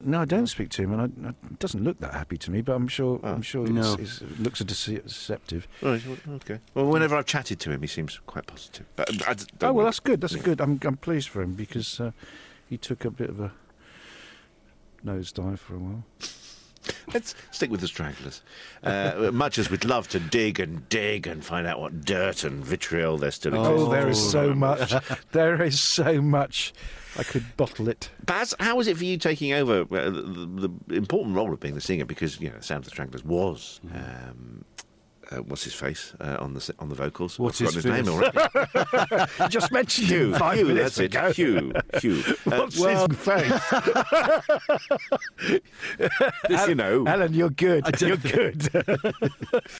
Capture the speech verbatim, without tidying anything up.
no, I don't speak to him, and I, it doesn't look that happy to me. But I'm sure, Oh. I'm sure No. it's, it's, it looks a dece- deceptive. Right, okay. Well, whenever I've chatted to him, he seems quite positive. But I, I d- don't Oh well, want- that's good. That's yeah. good. I'm I'm pleased for him because uh, he took a bit of a nosedive for a while. Let's stick with the Stranglers. Uh, much as we'd love to dig and dig and find out what dirt and vitriol there still exists. Oh, there is so much. There is so much. I could bottle it. Baz, how was it for you taking over uh, the, the important role of being the singer? Because, you know, Sound of the Stranglers was... Um, uh, what's his face uh, on the on the vocals? What's I've his forgotten name already. I just mentioned Hugh. him five Hugh, minutes that's ago. it. Hugh. Hugh. Uh, What's well, his face? this, you know. Alan, you're good. You're good.